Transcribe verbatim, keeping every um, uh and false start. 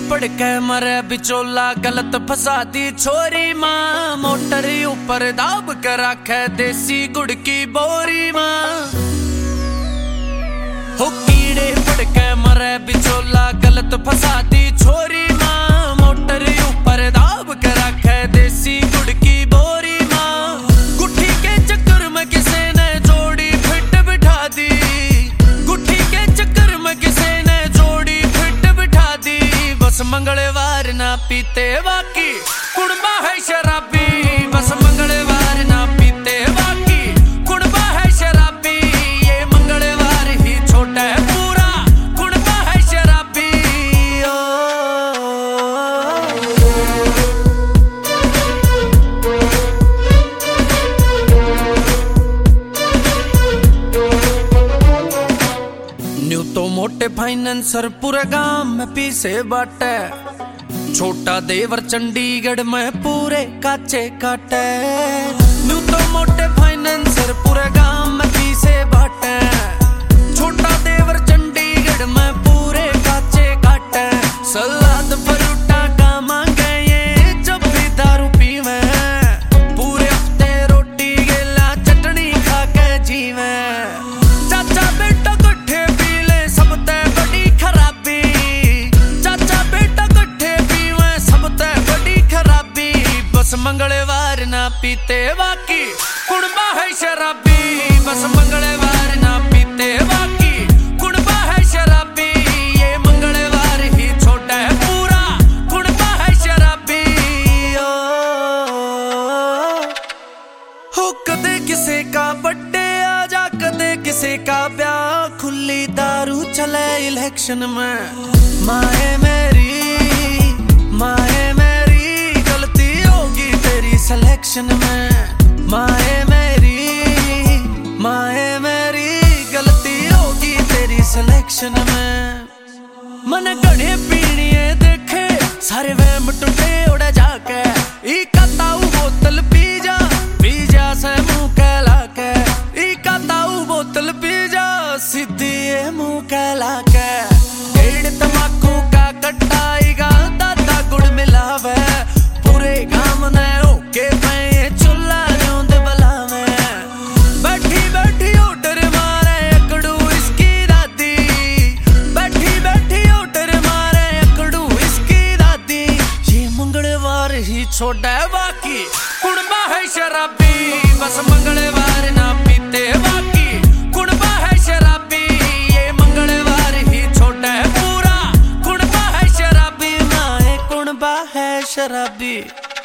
पड़के मरे बिचोला गलत फसा दी छोरी माँ। मोटर ऊपर दाब कर रखे देसी गुड़ की बोरी माँ। हो कीड़े पड़के मरे बिचोला गलत फसा दी छोरी माँ। मोटर ऊपर दाब कर रखे देसी गुड़ की बोरी माँ। गुट्ठी के चक्कर में किसी ने जोड़ी फिट बिठा दी। गुट्ठी के चक्कर में किसी ने जोड़ी फिट बिठा दी। बस मंगलवार ना पीते बाकी कुड़बा है शराबी। बस मंगलवार ना पीते बाकी कुड़बा है शराबी। ये मंगलवार ही छोटा है पूरा कुड़बा है शराबी। ओ न्यू तो मोटे फाइनेंसर पूरे गांव में पीसे बाटे। छोटा देवर चंडीगढ़ में पूरे काचे काटे। न्यू तो मोटे फाइनेंसर पूरे गांव में पीसे बाटे। छोटा देवर चंडीगढ़ में पूरे काचे काटे। सलाद फरूटा का मांगे ये जब भी दारू पीवे। पूरे हफ्ते रोटी गेला चटनी खा के जीवे। चाचा बेटा कट्ठे पी ले सब ते बड़ी खराबी। चाचा बेटा कट्ठे पीवे सब ते बड़ी खराबी। बस मंगलवार ना पीते बाकी कुड़बा है शराबी। बस मंगलवार ना पीते बाकी कुड़बा है शराबी। ये मंगलवार ही छोटा है पूरा कुड़बा है शराबी। ओ हो कदे किसी का बर्थडे आ जा कदे किसी का ब्याह। खुली दारू चले इलेक्शन में। माए मेरी माए मेरी गलती होगी तेरी सिलेक्शन में। माए मेरी माए मेरी गलती होगी तेरी सिलेक्शन में। मन गणे पीणिए देखे सारे वहम टूटे उड़ा जाके। ई काताऊ बोतल पी जा पी जा से मुंह कहला के। ई काताऊ बोतल पी जा सीधी ये मुंह कहला के। डेढ़ तमाकू का कट्टाईगा दादा गुड़ मिलावे। पूरे गांव ने ओके पे चुल्ला न्यूंद बलावे। बैठी बैठी ओटर मारे अकड़ू इसकी दादी। बैठी बैठी ओटर मारे अकड़ू इसकी दादी। ये मंगलवार ही छोड़ा है बाकी कुड़बा है शराबी। बस मंगलवार ना पीते बाकी कुड़बा है शराबी। ये मंगलवार ही छोटा है पूरा कुड़बा है शराबी। माए कुड़बा है शराबी।